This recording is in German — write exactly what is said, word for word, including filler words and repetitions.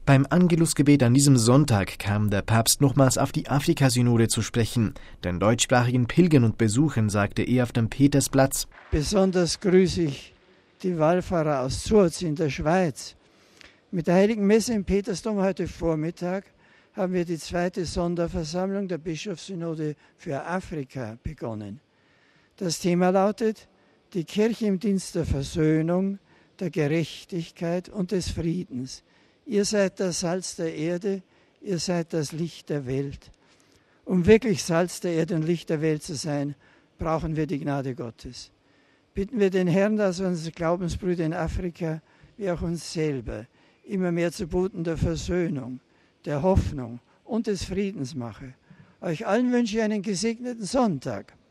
Beim Angelusgebet an diesem Sonntag kam der Papst nochmals auf die Afrikasynode zu sprechen. Den deutschsprachigen Pilgern und Besuchern sagte er auf dem Petersplatz: Besonders grüße ich die Wallfahrer aus Zurz in der Schweiz. Mit der Heiligen Messe im Petersdom heute Vormittag haben wir die zweite Sonderversammlung der Bischofssynode für Afrika begonnen. Das Thema lautet: Die Kirche im Dienst der Versöhnung, der Gerechtigkeit und des Friedens. Ihr seid das Salz der Erde, ihr seid das Licht der Welt. Um wirklich Salz der Erde und Licht der Welt zu sein, brauchen wir die Gnade Gottes. Bitten wir den Herrn, dass unsere Glaubensbrüder in Afrika, wie auch uns selber, immer mehr zu Boten der Versöhnung, der Hoffnung und des Friedens mache. Euch allen wünsche ich einen gesegneten Sonntag.